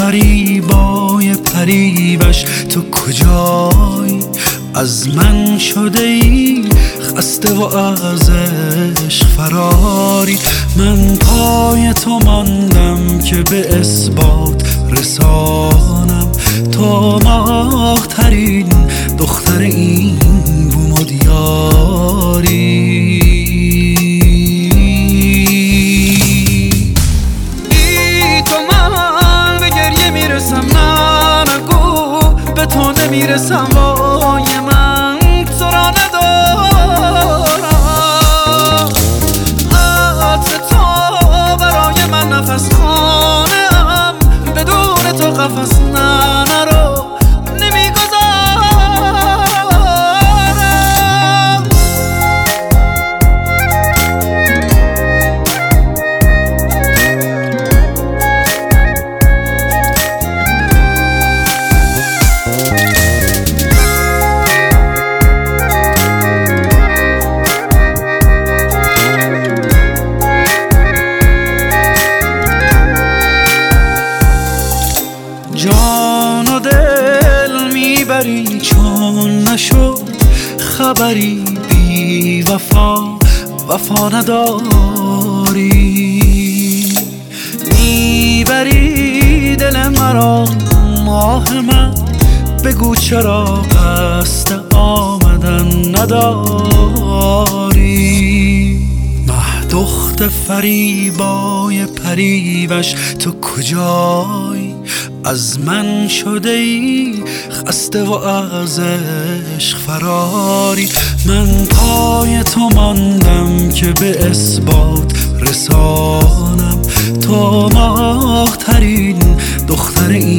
فریبای پریوش تو کجایی؟ از من شده ای خسته و از عشق فراری. من پای تو ماندم که به اثبات رسانم تو ماه ترین دختر این بوم و دیاری. میرسم وای من تو را ندارم، عطر تو برای من نفس خانم، بدون تو قفس نرو نمیگذارم. جان و دل میبری چون نشد خبری، بی وفا نداری. میبری دل مرا ماه من، بگو چرا قصد آمدن نداری. دخت فریبای پریوش تو کجایی؟ از من شده ای خسته و از عشق فراری. من پای تو ماندم که به اثبات رسانم تو ماه ترین دختر این